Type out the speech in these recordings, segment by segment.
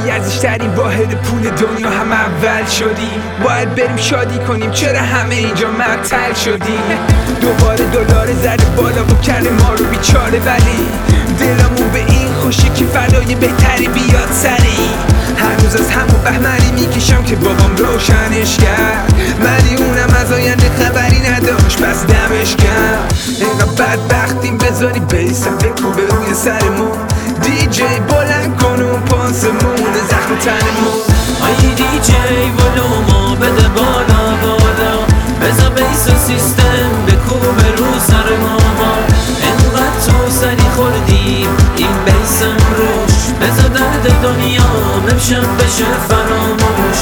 ارزش‌ترین واحد پول دنیا هم اول شدیم. باید بریم شادی کنیم، چرا همه اینجا معطل شدیم؟ دوباره دلار زده بالا و کرده ما رو بیچاره، ولی دلمون به این خوشی که فردای بهتری بیاد سری. هنوز از همون بهمنی میکشم که بابام روشنش کرد، ولی اونم از آینده خبری نداشت، پس دمش کرد. اینقدر بدبختیم بذاری بیسم بکوبه روی سرمون، دی جی بلند کن اون پانسمون زخم تنمون. آی دی جی ولومو بده بالا بالا، بذار بیس و سیستم بکوبه رو سر ما. انقدر تو سری خوردیم این بیسم روش، بذار درد دنیا امشب بشه فراموش.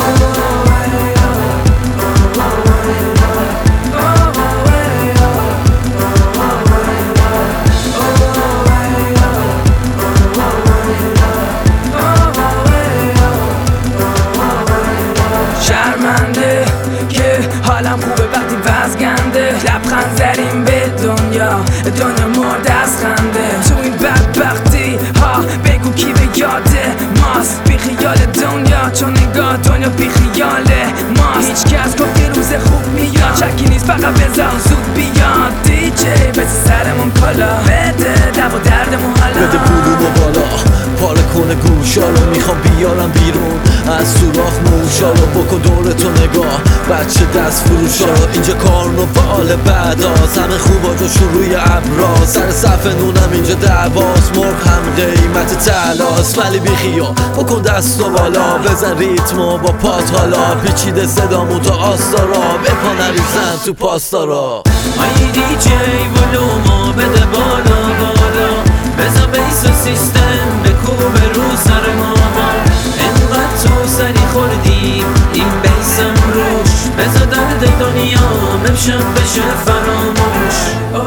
شرمنده که حالم خوبه وقتی وزگنده، لبخند زدیم به دنیا مرد از خنده. تو این بدبختی ها بگو کی به یاد ماست، بی خیال دنیا چون نگاه دنیا بی خیال ماست. هیچ کس گفت یه روز خوب میاد، شکی نیست فقط بذار زود بیاد. دی جی بس سرمون کالا، بده دو دردمون حالا، بده پولومو بالا، پاره کنه گوشالو، میخوام بیارم بیرون از سوراخ موشالو. بکن دورتو نگاه بچه دست فروشالو، اینجا کارنوال بعداست، همه خوبا جو شروع ابراز. سر صف نونم اینجا دعواست، مرغ هم قیمت تلاست، ولی بیخیا بکن دستو بالا، بزن ریتمو با پات حالا. پیچیده صدامو تا آستارا، بپا نریزن تو پاستارا. آی دی جی ولومو بده بالا بالا، بذار بیس و سیستم بکوبه رو سر ما. انقدر تو سری خوردیم این بیسم روش، بذار درد دنیا امشب بشه فراموش.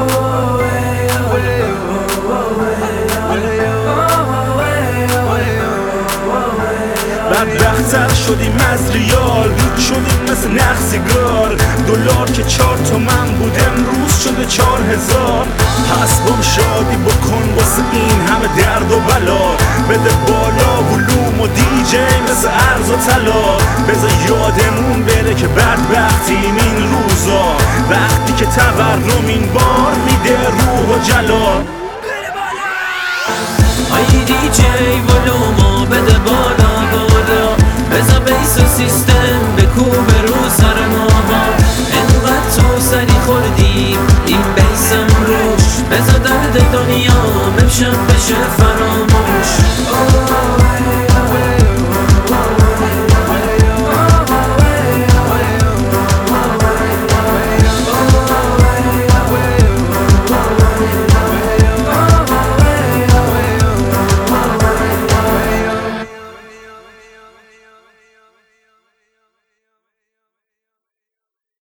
بدبخت‌تر شدیم از ریال، شدیم مثل نخ سیگار. دلار که 4 تومن بود امروز شده 4000. پس بام شادی بکن واسه این همه درد و بلا، بده بالا ولوم و دی جی مثل ارز و طلا. بذار یادمون بره که بدبختیم این روزا، وقتی که تورم این بار میده روح و جلال. آی دی جی ولومو بده بالا بالا، بذار بیس و سیستم بکوبه رو سر ما. انقدر تو سری خوردیم این بیسم روش، بذار درد دنیا امشب بشه فراموش.